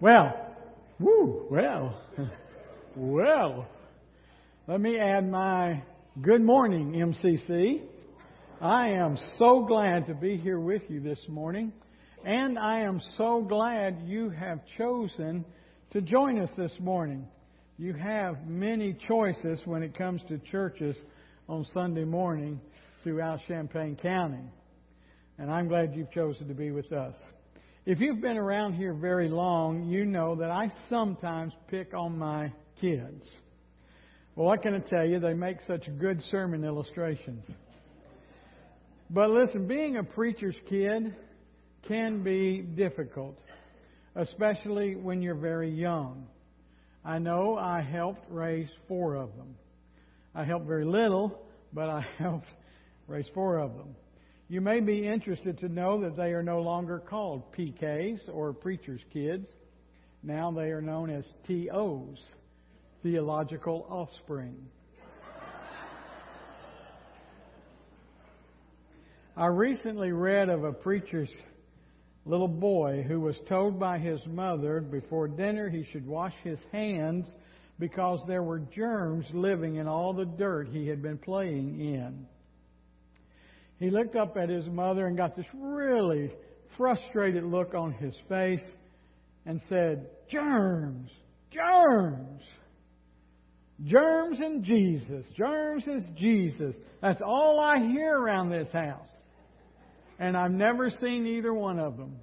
Well, well, let me add my good morning, MCC. I am so glad to be here with you this morning, and I am so glad you have chosen to join us this morning. You have many choices when it comes to churches on Sunday morning throughout Champaign County, and I'm glad you've chosen to be with us. If you've been around here very long, you know that I sometimes pick on my kids. Well, what can I tell you? They make such good sermon illustrations. But listen, being a preacher's kid can be difficult, especially when you're very young. I know I helped raise 4 of them. I helped very little, but I helped raise 4 of them. You may be interested to know that they are no longer called PKs or preacher's kids. Now they are known as TOs, theological offspring. I recently read of a preacher's little boy who was told by his mother before dinner he should wash his hands because there were germs living in all the dirt he had been playing in. He looked up at his mother and got this really frustrated look on his face and said, "Germs, germs, germs and Jesus, germs is Jesus. That's all I hear around this house. And I've never seen either one of them."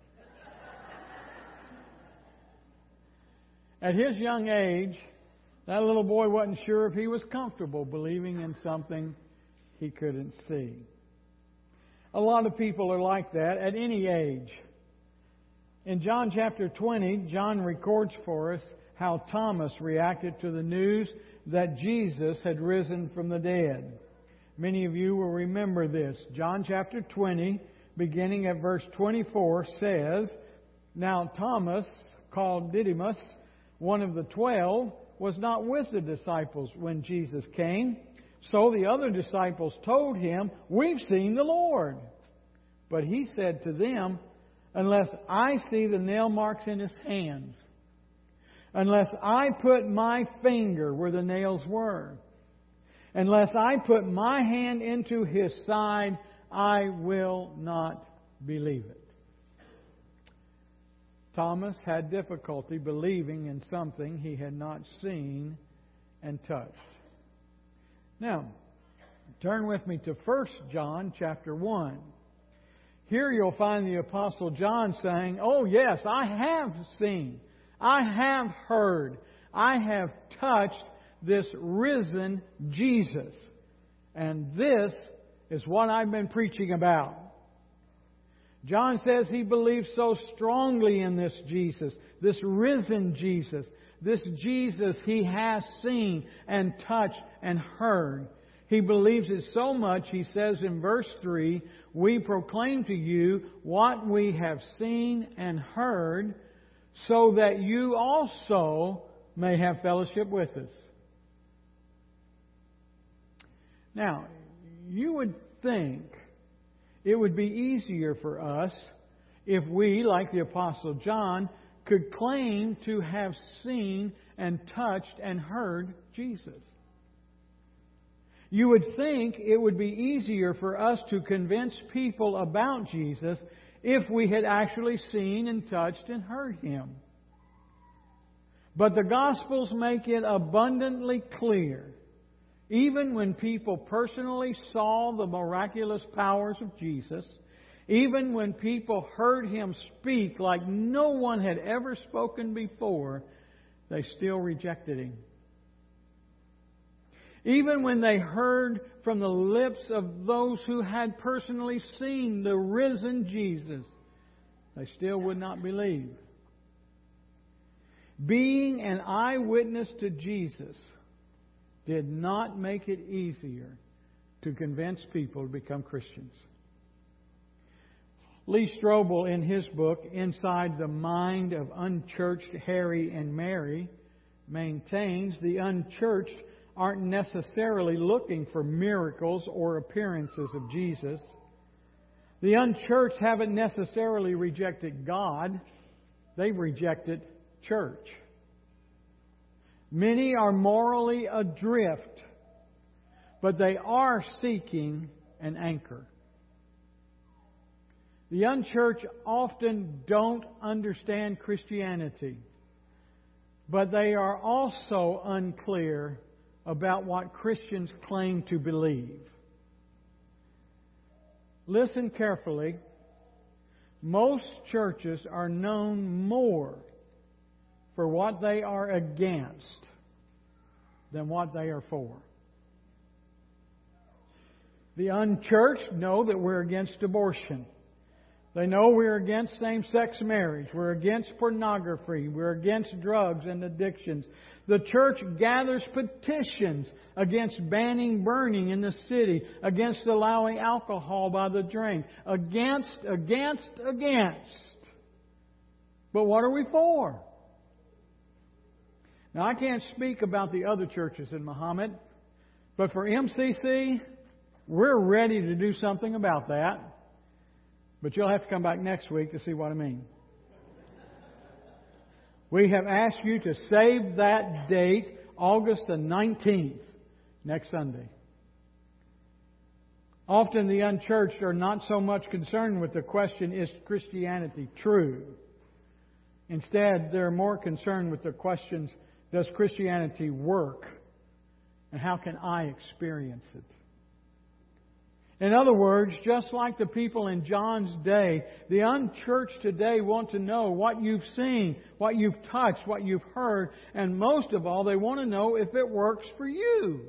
At his young age, that little boy wasn't sure if he was comfortable believing in something he couldn't see. A lot of people are like that at any age. In John chapter 20, John records for us how Thomas reacted to the news that Jesus had risen from the dead. Many of you will remember this. John chapter 20, beginning at verse 24, says, "Now Thomas, called Didymus, one of the 12, was not with the disciples when Jesus came. So the other disciples told him, 'We've seen the Lord.' But he said to them, 'Unless I see the nail marks in his hands, unless I put my finger where the nails were, unless I put my hand into his side, I will not believe it.'" Thomas had difficulty believing in something he had not seen and touched. Now, turn with me to 1 John chapter 1. Here you'll find the Apostle John saying, "Oh yes, I have seen, I have heard, I have touched this risen Jesus. And this is what I've been preaching about." John says he believes so strongly in this Jesus, this risen Jesus, this Jesus he has seen and touched and heard. He believes it so much, he says in verse 3, "We proclaim to you what we have seen and heard, so that you also may have fellowship with us." Now, you would think it would be easier for us if we, like the Apostle John, could claim to have seen and touched and heard Jesus. You would think it would be easier for us to convince people about Jesus if we had actually seen and touched and heard Him. But the Gospels make it abundantly clear, even when people personally saw the miraculous powers of Jesus, even when people heard Him speak like no one had ever spoken before, they still rejected Him. Even when they heard from the lips of those who had personally seen the risen Jesus, they still would not believe. Being an eyewitness to Jesus did not make it easier to convince people to become Christians. Lee Strobel, in his book, Inside the Mind of Unchurched Harry and Mary, maintains the unchurched aren't necessarily looking for miracles or appearances of Jesus. The unchurched haven't necessarily rejected God. They've rejected church. Many are morally adrift, but they are seeking an anchor. The unchurched often don't understand Christianity, but they are also unclear about what Christians claim to believe. Listen carefully. Most churches are known more for what they are against than what they are for. The unchurched know that we're against abortion. They know we're against same-sex marriage. We're against pornography. We're against drugs and addictions. The church gathers petitions against banning burning in the city, against allowing alcohol by the drink, against. But what are we for? Now, I can't speak about the other churches in Muhammad, but for MCC, we're ready to do something about that. But you'll have to come back next week to see what I mean. We have asked you to save that date, August the 19th, next Sunday. Often the unchurched are not so much concerned with the question, is Christianity true? Instead, they're more concerned with the questions, does Christianity work? And how can I experience it? In other words, just like the people in John's day, the unchurched today want to know what you've seen, what you've touched, what you've heard, and most of all, they want to know if it works for you.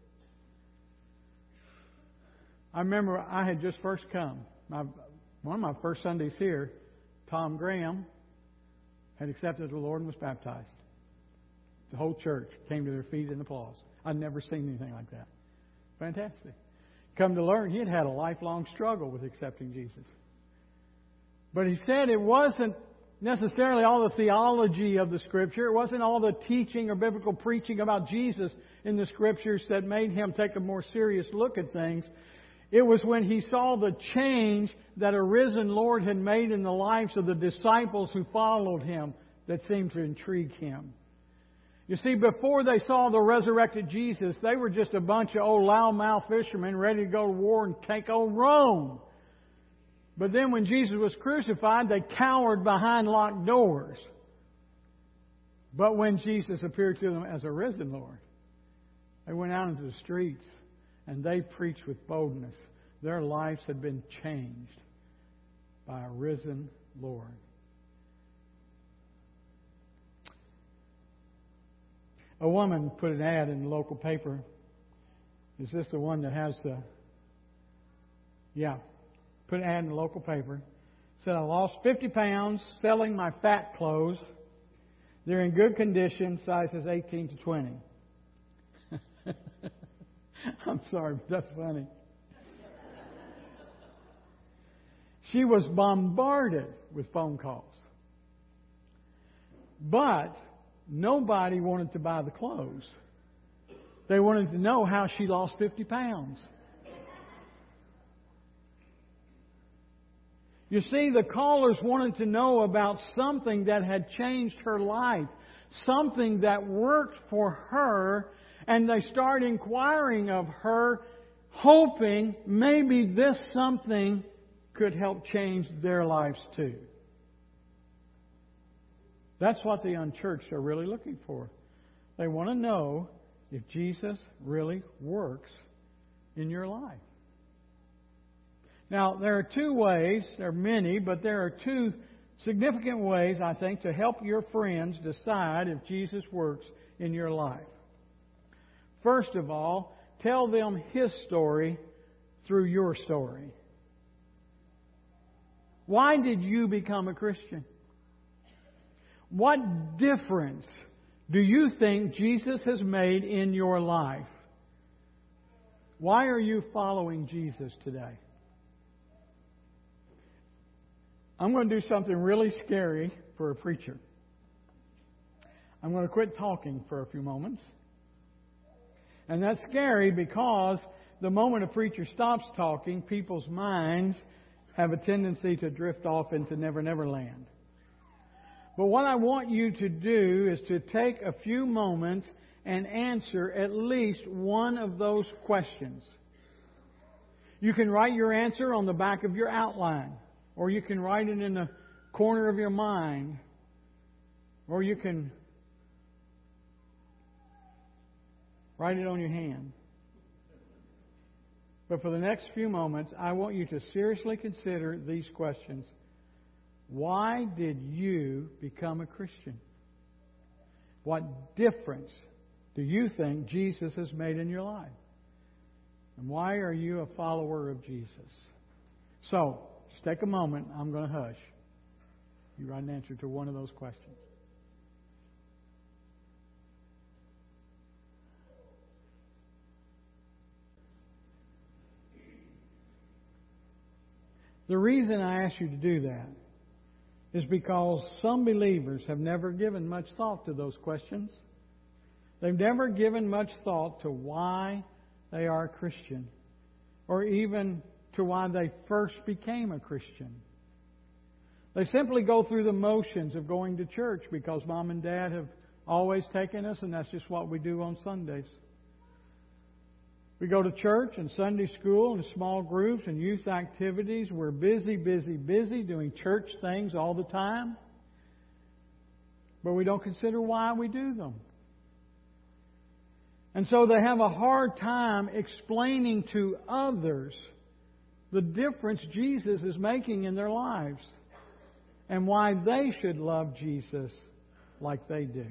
I remember I had just first come. One of my first Sundays here, Tom Graham had accepted the Lord and was baptized. The whole church came to their feet in applause. I'd never seen anything like that. Fantastic. Come to learn, he had had a lifelong struggle with accepting Jesus. But he said it wasn't necessarily all the theology of the Scripture. It wasn't all the teaching or biblical preaching about Jesus in the Scriptures that made him take a more serious look at things. It was when he saw the change that a risen Lord had made in the lives of the disciples who followed him that seemed to intrigue him. You see, before they saw the resurrected Jesus, they were just a bunch of old loudmouth fishermen ready to go to war and take on Rome. But then when Jesus was crucified, they cowered behind locked doors. But when Jesus appeared to them as a risen Lord, they went out into the streets and they preached with boldness. Their lives had been changed by a risen Lord. A woman put an ad in the local paper. Is this the one that has the... Yeah. Put an ad in the local paper. Said, I lost 50 pounds selling my fat clothes. They're in good condition, sizes 18 to 20. I'm sorry, but that's funny. She was bombarded with phone calls. But nobody wanted to buy the clothes. They wanted to know how she lost 50 pounds. You see, the callers wanted to know about something that had changed her life, something that worked for her, and they started inquiring of her, hoping maybe this something could help change their lives too. That's what the unchurched are really looking for. They want to know if Jesus really works in your life. Now, there are two ways, there are many, but there are two significant ways, I think, to help your friends decide if Jesus works in your life. First of all, tell them His story through your story. Why did you become a Christian? What difference do you think Jesus has made in your life? Why are you following Jesus today? I'm going to do something really scary for a preacher. I'm going to quit talking for a few moments. And that's scary because the moment a preacher stops talking, people's minds have a tendency to drift off into Never Never Land. But what I want you to do is to take a few moments and answer at least one of those questions. You can write your answer on the back of your outline, or you can write it in the corner of your mind, or you can write it on your hand. But for the next few moments, I want you to seriously consider these questions. Why did you become a Christian? What difference do you think Jesus has made in your life? And why are you a follower of Jesus? So, just take a moment. I'm going to hush. You write an answer to one of those questions. The reason I ask you to do that is because some believers have never given much thought to those questions. They've never given much thought to why they are a Christian, or even to why they first became a Christian. They simply go through the motions of going to church because Mom and Dad have always taken us, and that's just what we do on Sundays. We go to church and Sunday school and small groups and youth activities. We're busy doing church things all the time. But we don't consider why we do them. And so they have a hard time explaining to others the difference Jesus is making in their lives and why they should love Jesus like they do.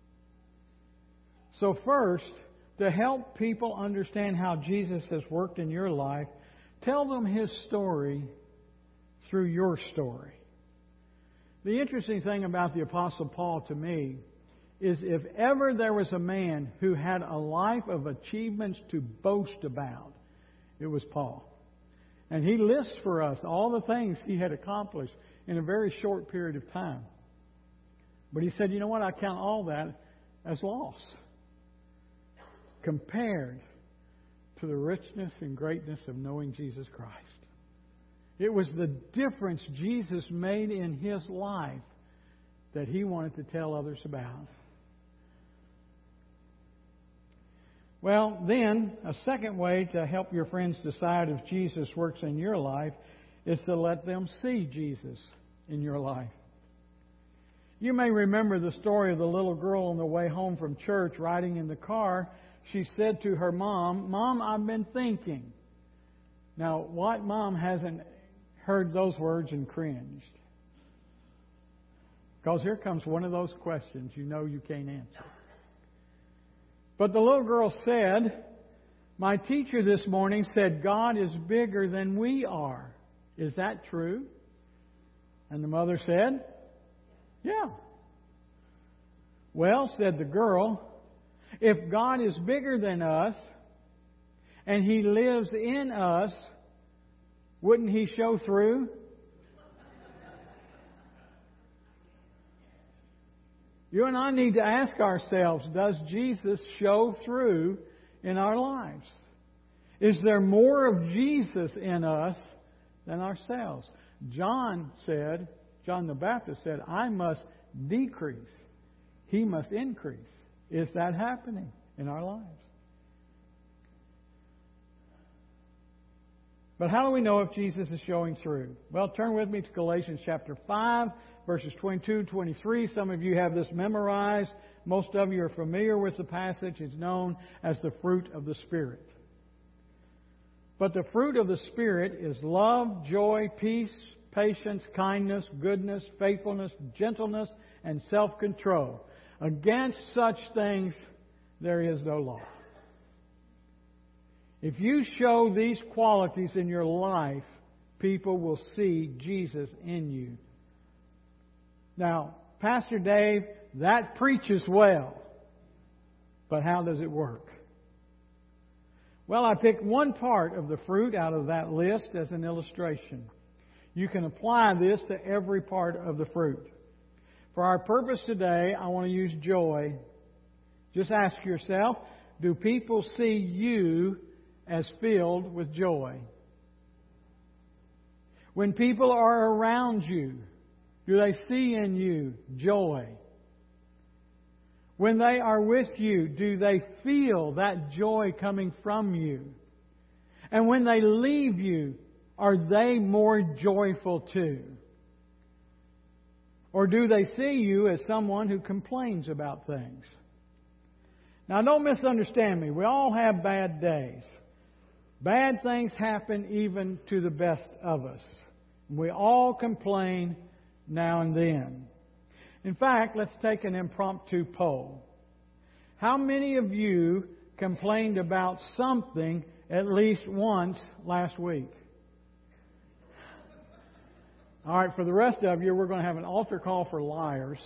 So first, to help people understand how Jesus has worked in your life, tell them His story through your story. The interesting thing about the Apostle Paul to me is if ever there was a man who had a life of achievements to boast about, it was Paul. And he lists for us all the things he had accomplished in a very short period of time. But he said, you know what, I count all that as loss compared to the richness and greatness of knowing Jesus Christ. It was the difference Jesus made in his life that he wanted to tell others about. Well, then, a second way to help your friends decide if Jesus works in your life is to let them see Jesus in your life. You may remember the story of the little girl on the way home from church riding in the car. She said to her mom, "Mom, I've been thinking." Now, what mom hasn't heard those words and cringed? Because here comes one of those questions you know you can't answer. But the little girl said, "My teacher this morning said God is bigger than we are. Is that true?" And the mother said, "Yeah." "Well," said the girl, "if God is bigger than us and He lives in us, wouldn't He show through?" You and I need to ask ourselves, does Jesus show through in our lives? Is there more of Jesus in us than ourselves? John the Baptist said, "I must decrease. He must increase." Is that happening in our lives? But how do we know if Jesus is showing through? Well, turn with me to Galatians chapter 5, verses 22, 23. Some of you have this memorized. Most of you are familiar with the passage. It's known as the fruit of the Spirit. But the fruit of the Spirit is love, joy, peace, patience, kindness, goodness, faithfulness, gentleness, and self-control. Against such things there is no law. If you show these qualities in your life, people will see Jesus in you. Now, Pastor Dave, that preaches well. But how does it work? Well, I picked one part of the fruit out of that list as an illustration. You can apply this to every part of the fruit. For our purpose today, I want to use joy. Just ask yourself, do people see you as filled with joy? When people are around you, Do they see in you joy? When they are with you, do they feel that joy coming from you? And when they leave you, are they more joyful too? Or do they see you as someone who complains about things? Now, don't misunderstand me. We all have bad days. Bad things happen even to the best of us. We all complain now and then. In fact, let's take an impromptu poll. How many of you complained about something at least once last week? All right, for the rest of you, we're going to have an altar call for liars.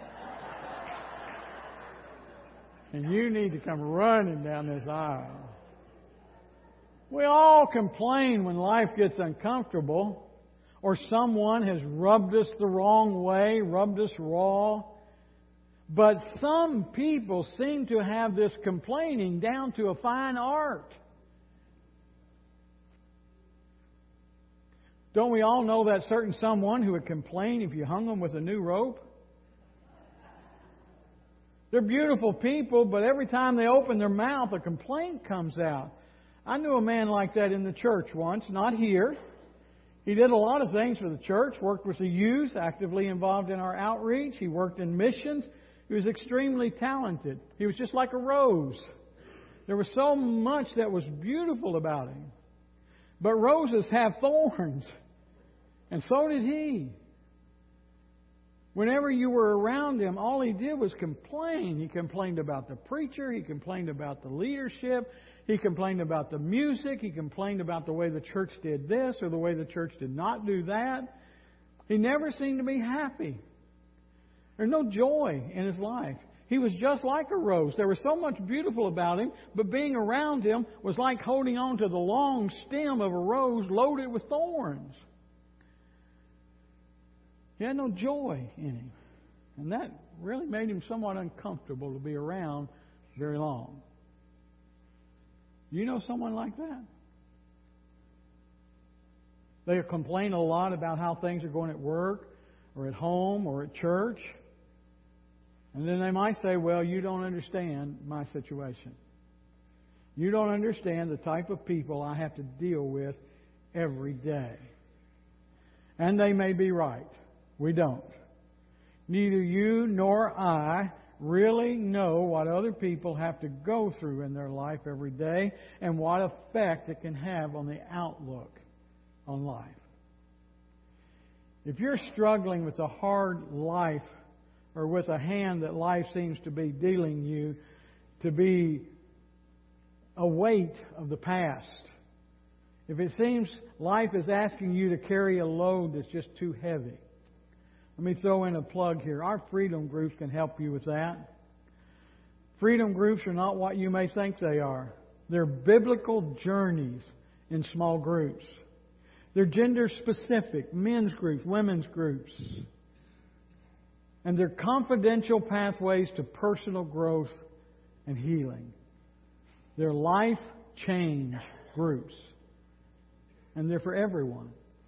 And you need to come running down this aisle. We all complain when life gets uncomfortable, or someone has rubbed us the wrong way, rubbed us raw. But some people seem to have this complaining down to a fine art. Don't we all know that certain someone who would complain if you hung them with a new rope? They're beautiful people, but every time they open their mouth, a complaint comes out. I knew a man like that in the church once, not here. He did a lot of things for the church, worked with the youth, actively involved in our outreach. He worked in missions. He was extremely talented. He was just like a rose. There was so much that was beautiful about him. But roses have thorns. And so did he. Whenever you were around him, all he did was complain. He complained about the preacher. He complained about the leadership. He complained about the music. He complained about the way the church did this or the way the church did not do that. He never seemed to be happy. There's no joy in his life. He was just like a rose. There was so much beautiful about him, but being around him was like holding on to the long stem of a rose loaded with thorns. He had no joy in him. And that really made him somewhat uncomfortable to be around very long. You know someone like that? They complain a lot about how things are going at work or at home or at church. And then they might say, well, you don't understand my situation. You don't understand the type of people I have to deal with every day. And they may be right. We don't. Neither you nor I really know what other people have to go through in their life every day and what effect it can have on the outlook on life. If you're struggling with a hard life or with a hand that life seems to be dealing you to be a weight of the past, if it seems life is asking you to carry a load that's just too heavy, let me throw in a plug here. Our freedom groups can help you with that. Freedom groups are not what you may think they are. They're biblical journeys in small groups. They're gender specific, men's groups, women's groups. And they're confidential pathways to personal growth and healing. They're life change groups. And they're for everyone.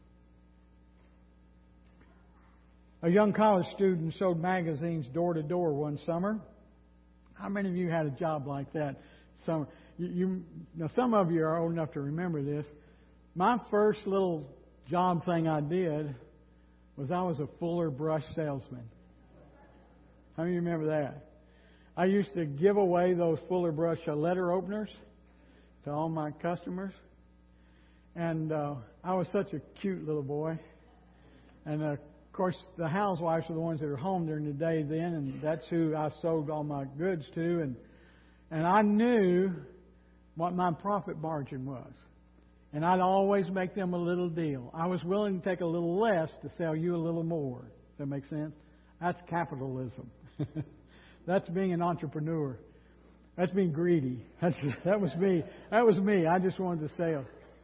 A young college student sold magazines door to door one summer. How many of you had a job like that? Now, some of you are old enough to remember this. My first little job thing I did was I was a Fuller brush salesman. How many of you remember that? I used to give away those Fuller brush letter openers to all my customers. And I was such a cute little boy. And of course, the housewives are the ones that are home during the day then, and that's who I sold all my goods to. And I knew what my profit margin was. And I'd always make them a little deal. I was willing to take a little less to sell you a little more. Does that make sense? That's capitalism. That's being an entrepreneur. That's being greedy. That was me. That was me. I just wanted to sell.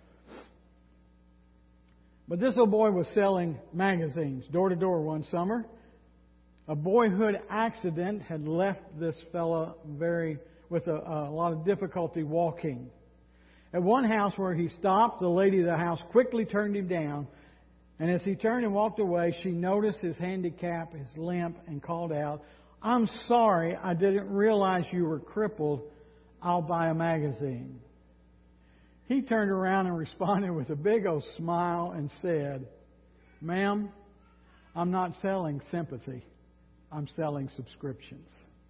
But this little boy was selling magazines door to door one summer. A boyhood accident had left this fella with a lot of difficulty walking. At one house where he stopped, the lady of the house quickly turned him down And as he turned and walked away, she noticed his handicap, his limp, and called out, "I'm sorry, I didn't realize you were crippled. I'll buy a magazine." He turned around and responded with a big old smile and said, "Ma'am, I'm not selling sympathy. I'm selling subscriptions."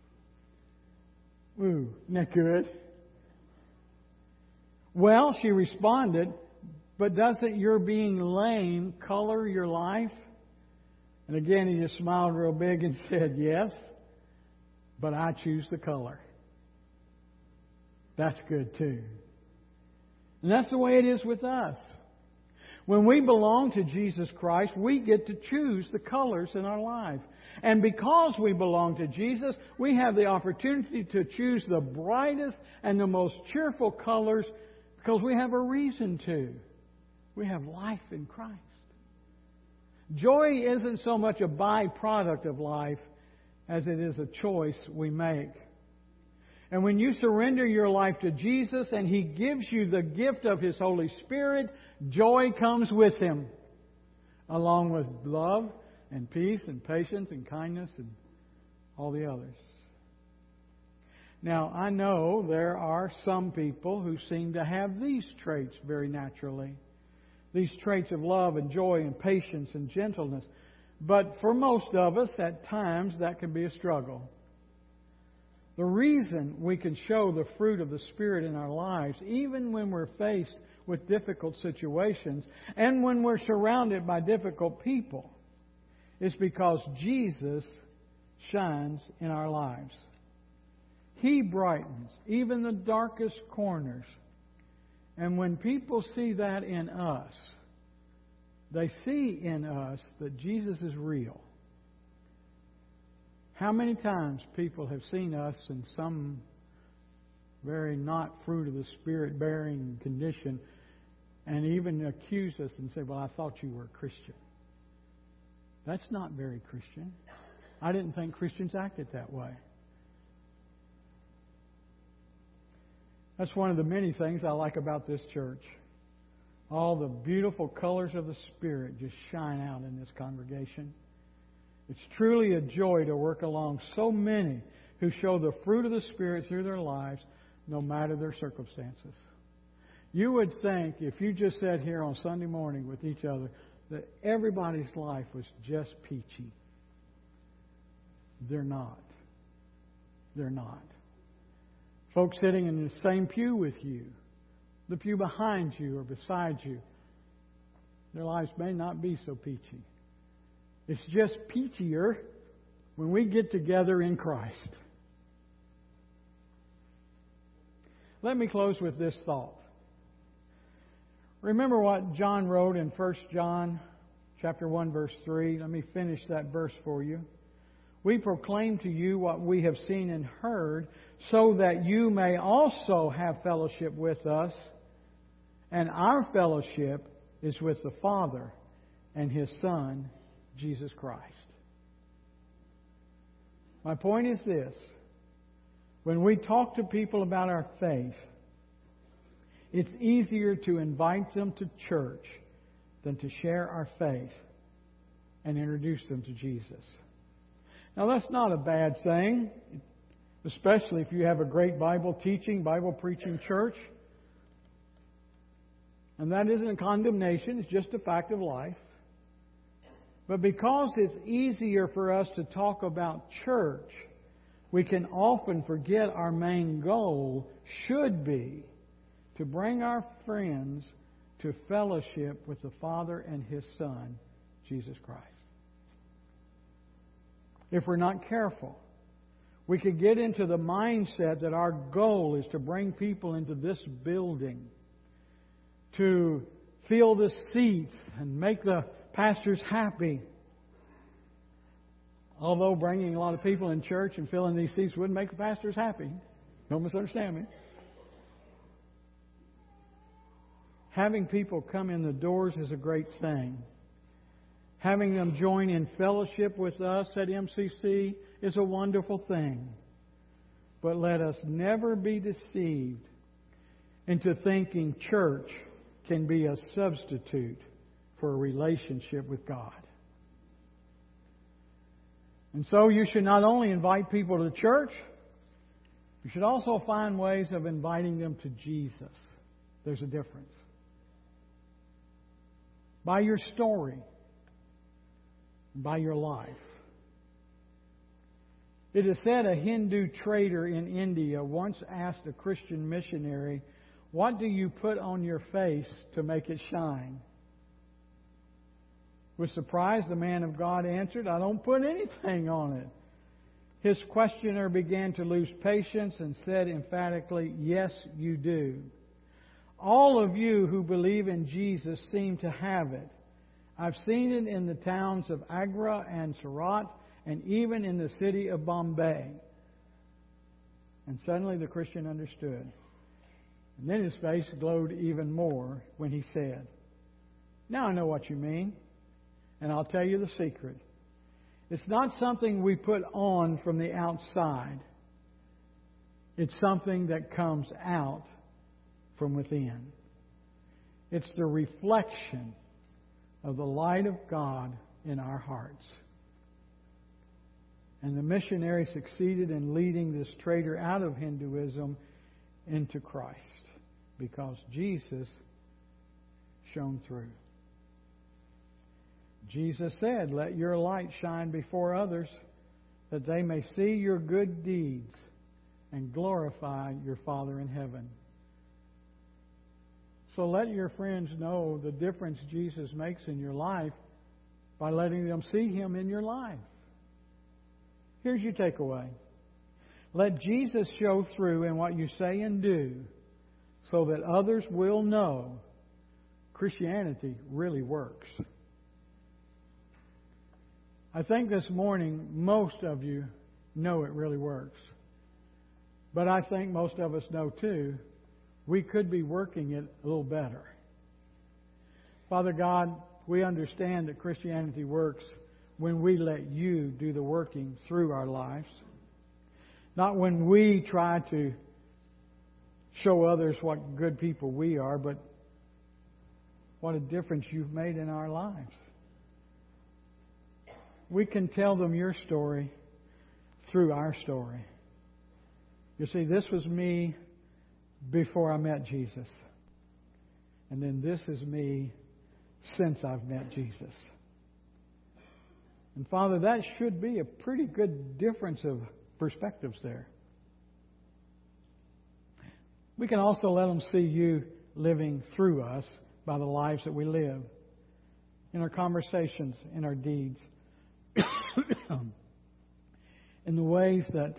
Ooh, isn't that good? "Well," she responded, "but doesn't your being lame color your life?" And again, he just smiled real big and said, "Yes, but I choose the color." That's good too. And that's the way it is with us. When we belong to Jesus Christ, we get to choose the colors in our life. And because we belong to Jesus, we have the opportunity to choose the brightest and the most cheerful colors because we have a reason to. We have life in Christ. Joy isn't so much a byproduct of life as it is a choice we make. And when you surrender your life to Jesus and He gives you the gift of His Holy Spirit, joy comes with Him, along with love and peace and patience and kindness and all the others. Now, I know there are some people who seem to have these traits very naturally. These traits of love and joy and patience and gentleness. But for most of us, at times, that can be a struggle. The reason we can show the fruit of the Spirit in our lives, even when we're faced with difficult situations and when we're surrounded by difficult people, is because Jesus shines in our lives. He brightens even the darkest corners. And when people see that in us, they see in us that Jesus is real. How many times people have seen us in some very not fruit of the Spirit bearing condition and even accuse us and say, "Well, I thought you were a Christian." That's not very Christian. I didn't think Christians acted that way. That's one of the many things I like about this church. All the beautiful colors of the Spirit just shine out in this congregation. It's truly a joy to work along so many who show the fruit of the Spirit through their lives, no matter their circumstances. You would think, if you just sat here on Sunday morning with each other, that everybody's life was just peachy. They're not. They're not. Folks sitting in the same pew with you, the pew behind you or beside you, their lives may not be so peachy. It's just peachier when we get together in Christ. Let me close with this thought. Remember what John wrote in 1 John chapter 1, verse 3. Let me finish that verse for you. "We proclaim to you what we have seen and heard, so that you may also have fellowship with us. And our fellowship is with the Father and His Son, Jesus Christ." My point is this. When we talk to people about our faith, it's easier to invite them to church than to share our faith and introduce them to Jesus. Now, that's not a bad thing, especially if you have a great Bible teaching, Bible preaching church. And that isn't a condemnation, it's just a fact of life. But because it's easier for us to talk about church, we can often forget our main goal should be to bring our friends to fellowship with the Father and His Son, Jesus Christ. If we're not careful, we could get into the mindset that our goal is to bring people into this building to fill the seats and make the pastors happy. Although bringing a lot of people in church and filling these seats wouldn't make the pastors happy. Don't misunderstand me. Having people come in the doors is a great thing. Having them join in fellowship with us at MCC is a wonderful thing. But let us never be deceived into thinking church can be a substitute for a relationship with God. And so you should not only invite people to the church, you should also find ways of inviting them to Jesus. There's a difference. By your story, by your life. It is said a Hindu trader in India once asked a Christian missionary, "What do you put on your face to make it shine?" With surprise, the man of God answered, "I don't put anything on it." His questioner began to lose patience and said emphatically, "Yes, you do. All of you who believe in Jesus seem to have it. I've seen it in the towns of Agra and Surat, and even in the city of Bombay." And suddenly the Christian understood. And then his face glowed even more when he said, "Now I know what you mean, and I'll tell you the secret. It's not something we put on from the outside. It's something that comes out from within. It's the reflection of the light of God in our hearts." And the missionary succeeded in leading this trader out of Hinduism into Christ because Jesus shone through. Jesus said, "Let your light shine before others, that they may see your good deeds and glorify your Father in heaven." So let your friends know the difference Jesus makes in your life by letting them see Him in your life. Here's your takeaway. Let Jesus show through in what you say and do so that others will know Christianity really works. I think this morning most of you know it really works. But I think most of us know too, we could be working it a little better. Father God, we understand that Christianity works when we let You do the working through our lives. Not when we try to show others what good people we are, but what a difference You've made in our lives. We can tell them Your story through our story. You see, this was me before I met Jesus. And then this is me since I've met Jesus. And Father, that should be a pretty good difference of perspectives there. We can also let them see You living through us by the lives that we live, in our conversations, in our deeds, in the ways that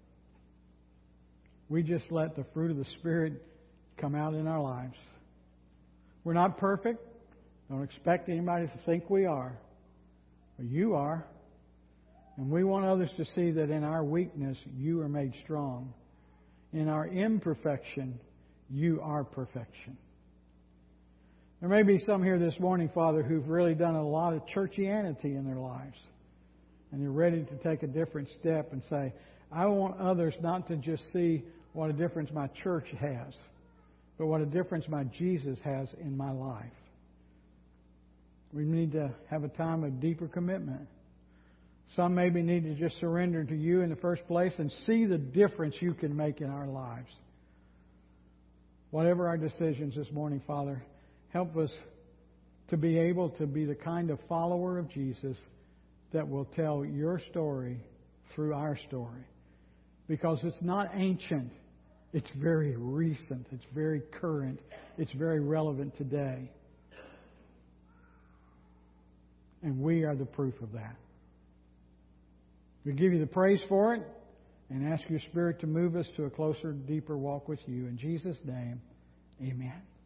we just let the fruit of the Spirit come out in our lives. We're not perfect. Don't expect anybody to think we are. But You are. And we want others to see that in our weakness, You are made strong. In our imperfection, You are perfection. There may be some here this morning, Father, who've really done a lot of churchianity in their lives. And they're ready to take a different step and say, I want others not to just see what a difference my church has, but what a difference my Jesus has in my life. We need to have a time of deeper commitment. Some maybe need to just surrender to You in the first place and see the difference You can make in our lives. Whatever our decisions this morning, Father, help us to be able to be the kind of follower of Jesus that will tell Your story through our story. Because it's not ancient. It's very recent. It's very current. It's very relevant today. And we are the proof of that. We give You the praise for it and ask Your Spirit to move us to a closer, deeper walk with You. In Jesus' name, amen.